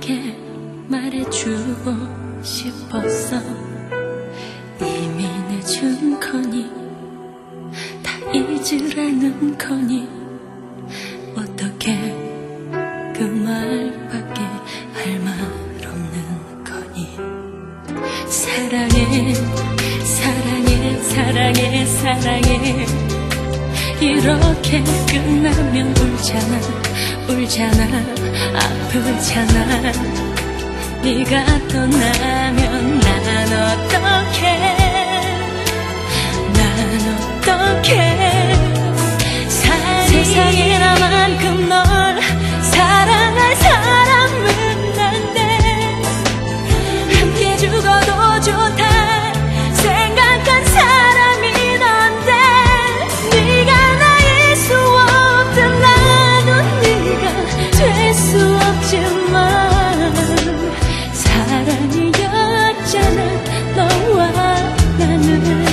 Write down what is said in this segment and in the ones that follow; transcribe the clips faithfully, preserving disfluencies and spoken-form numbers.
너에게 말해주고 싶었어. 이미 늦은 거니 다 잊으라는 거니 어떻게 그 말밖에 할 말 없는 거니. 사랑해 사랑해 사랑해 사랑해 이렇게 끝나면 울잖아 울잖아 아프잖아. 네가 떠나면 난 어떡해 난 어떡해. 세상에 나만큼 널 사랑할 사람은 난데 함께 죽어도 좋다 생각한 사람이 넌데 네가 나일 수 없든 나도 네가 될 수 없지만 사랑이었잖아 너와 나는.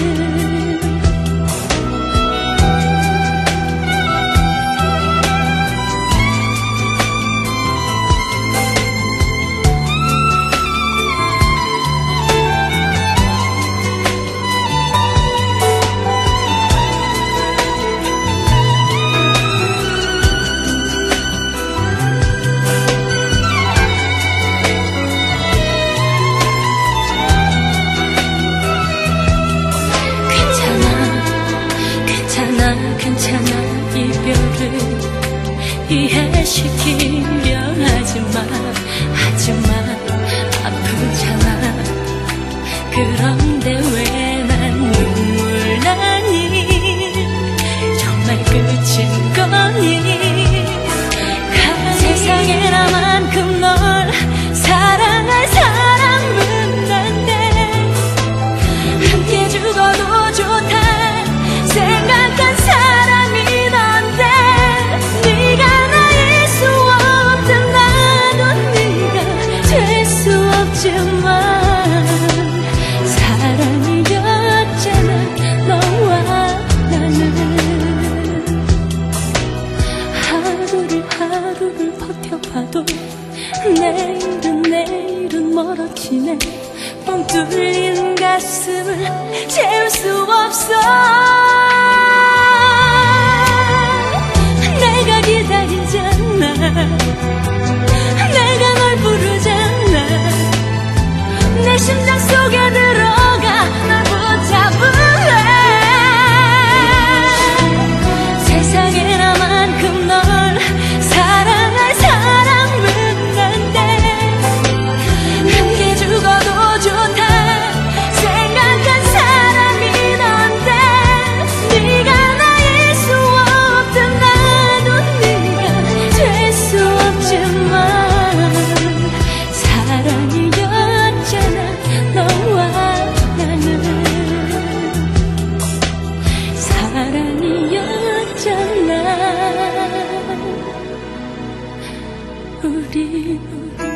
괜찮아 이별을 이해시키려 하지마 하지마 아프잖아. 그런데 왜 난 눈물 나니 정말 끝인 거니. 세상에 나만큼 널 사랑할 사람은 난데 함께 죽어도 좋다 생각한 사람이 넌데 네가 나일 수 없든 나도 네가 될 수 없지만 사랑이었잖아 너와 나는. 하루를 하루를 버텨봐도 내일은 내일은 멀어지네. 뻥 뚫린 가슴을 채울 수 없어. 내가 기다리잖아 내가 널 부르잖아 내 심장 속에 들어가 널 붙잡을래. 세상에 나만큼 널 사랑할 사람은 난데 함께 죽어도 좋다 생각한 사람이 넌데 네가 나일 수 없든 나도 네가 될 수 없지만 사랑이었잖아 너와 나는. 사랑이었잖아 우리 우리